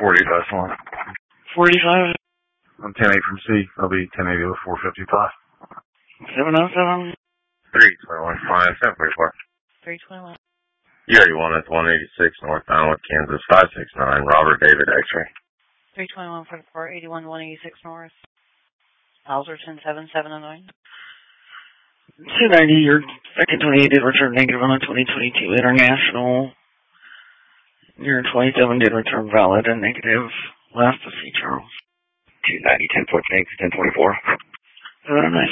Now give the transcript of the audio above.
40 decimal. 45. I'm 10-8 from C. I'll be 1080 with 455. 707. 321, flying 744. 321. U81 at 186 northbound with Kansas 569, Robert David X-ray. 321 for the 481, 186 north. Alderton 7709. 290, your second 28 did return negative on a 2022 international. Your 27 did return valid and negative. Last to see Charles. 290, 10.6, 1024. 709.